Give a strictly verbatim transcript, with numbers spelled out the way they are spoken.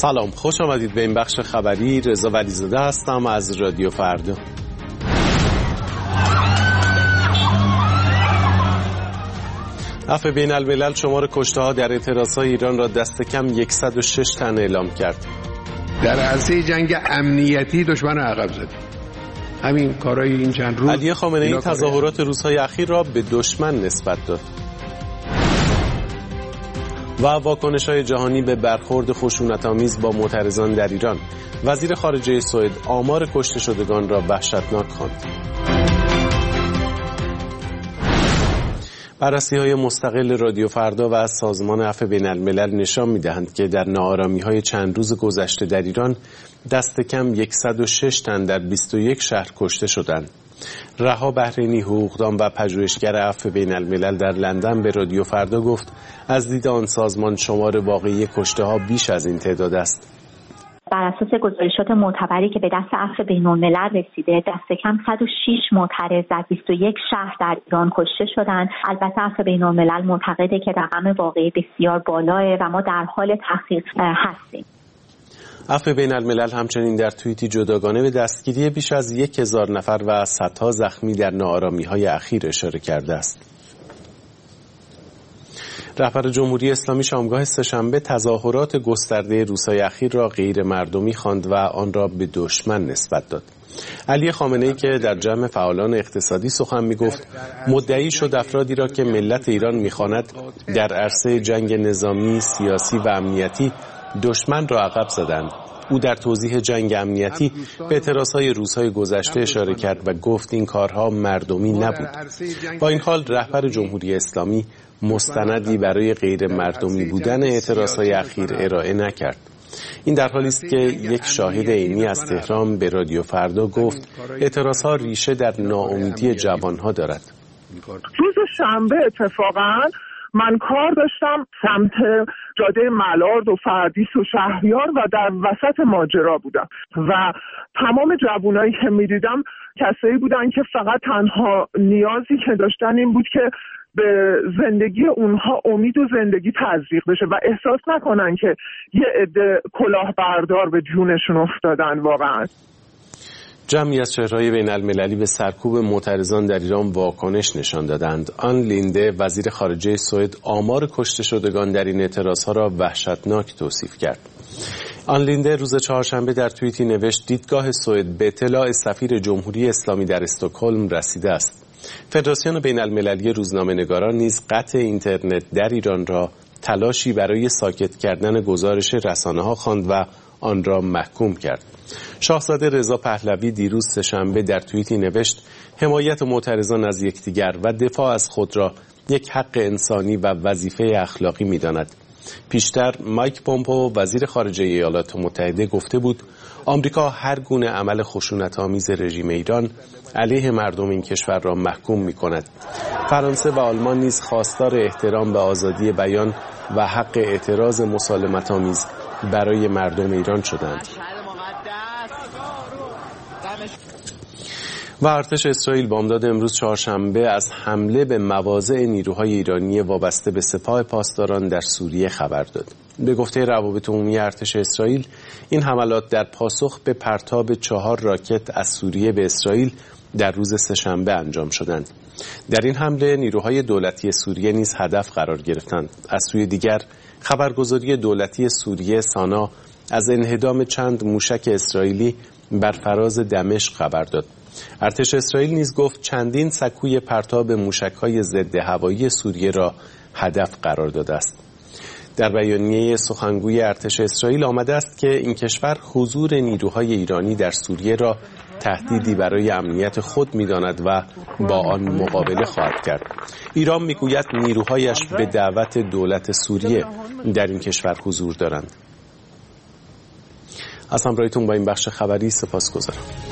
سلام، خوش آمدید به این بخش خبری. رضا ولیزاده هستم از رادیو فردا. عفو بین الملل شمار کشته‌ها در اعتراضهای ایران را دست کم صد و شش تن اعلام کرد. در عرصه جنگ امنیتی دشمن عقب زد. همین کارهای این چند روز علی خامنه‌ای تظاهرات روزهای اخیر را به دشمن نسبت داد. و واکنش‌های جهانی به برخورد خشونت‌آمیز با معترضان در ایران. وزیر خارجه سوئد آمار کشته شدگان را وحشتناک خواند. بررسی‌های مستقل رادیو فردا و از سازمان عفو بین الملل نشان می‌دهند که در ناآرامی‌های چند روز گذشته در ایران دست کم صد و شش تن در بیست و یک شهر کشته شدند. رها بحرینی، حقوقدان و پژوهشگر عفو بین الملل در لندن به رادیو فردا گفت از دید آن سازمان شمار واقعی کشته‌ها بیش از این تعداد است. بر اساس گزارشات معتبری که به دست عفو بین الملل رسیده، دست کم صد و شش معترض در بیست و یک شهر در ایران کشته شدند. البته عفو بین الملل معتقده که رقم واقعی بسیار بالاه و ما در حال تحقیق هستیم. عفو بین الملل همچنین در توییتی جداگانه به دستگیری بیش از یک هزار نفر و صدها زخمی در ناآرامی‌های اخیر اشاره کرده است. رهبر جمهوری اسلامی شامگاه سه‌شنبه تظاهرات گسترده روزهای اخیر را غیر مردمی خواند و آن را به دشمن نسبت داد. علی خامنه‌ای که در جمع فعالان اقتصادی سخن می‌گفت، مدعی شد افرادی را که ملت ایران می‌خواند در عرصه جنگ نظامی، سیاسی و امنیتی دشمن را عقب زدند. او در توضیح جنگ امنیتی به اعتراضهای روزهای گذشته اشاره کرد و گفت این کارها مردمی نبود. با این حال رهبر جمهوری اسلامی مستندی برای غیر مردمی بودن اعتراضهای اخیر ارائه نکرد. این در حالی است که یک شاهد عینی از تهران به رادیو فردا گفت اعتراضها ریشه در ناامیدی جوانها دارد. روز شنبه اتفاقاً من کار داشتم سمت جاده ملارد و فردیس و شهریار و در وسط ماجرا بودم و تمام جوانایی که می‌دیدم کسایی بودن که فقط تنها نیازی که داشتن این بود که به زندگی اونها امید و زندگی تزریق بشه و احساس نکنن که یه عده کلاهبردار به جونشون افتادن. واقعا جمعی از چهره‌های بین المللی به سرکوب معترضان در ایران واکنش نشان دادند. آن لینده وزیر خارجه سوئد آمار کشته شدگان در این اعتراضها را وحشتناک توصیف کرد. آن لینده روز چهارشنبه در توییتی نوشت دیدگاه سوئد به اطلاع سفیر جمهوری اسلامی در استکهلم رسیده است. فدراسیون بین المللی روزنامه‌نگاران نیز قطع اینترنت در ایران را تلاشی برای ساکت کردن گزارش رسانه‌ها خواند و آن را محکوم کرد. شاهزاده رضا پهلوی دیروز سه‌شنبه در توییتی نوشت حمایت معترضان از یکدیگر و دفاع از خود را یک حق انسانی و وظیفه اخلاقی می‌داند. پیشتر مایک پومپئو وزیر خارجه ایالات متحده گفته بود آمریکا هر گونه عمل خشونت‌آمیز رژیم ایران علیه مردم این کشور را محکوم می‌کند. فرانسه و آلمان نیز خواستار احترام به آزادی بیان و حق اعتراض مسالمت‌آمیز برای مردم ایران شدند. و ارتش اسرائیل بامداد امروز چهارشنبه از حمله به مواضع نیروهای ایرانی وابسته به سپاه پاسداران در سوریه خبر داد. به گفته روابط عمومی ارتش اسرائیل این حملات در پاسخ به پرتاب چهار راکت از سوریه به اسرائیل در روز سه‌شنبه انجام شدند. در این حمله نیروهای دولتی سوریه نیز هدف قرار گرفتند. از سوی دیگر خبرگزاری دولتی سوریه سانا از انهدام چند موشک اسرائیلی بر فراز دمشق خبر داد. ارتش اسرائیل نیز گفت چندین سکوی پرتاب موشک‌های ضد هوایی سوریه را هدف قرار داده است. در بیانیه سخنگوی ارتش اسرائیل آمده است که این کشور حضور نیروهای ایرانی در سوریه را تهدیدی برای امنیت خود می‌داند و با آن مقابله خواهد کرد. ایران می‌گوید نیروهایش به دعوت دولت سوریه در این کشور حضور دارند. از همراهیتون با این بخش خبری سپاسگزارم.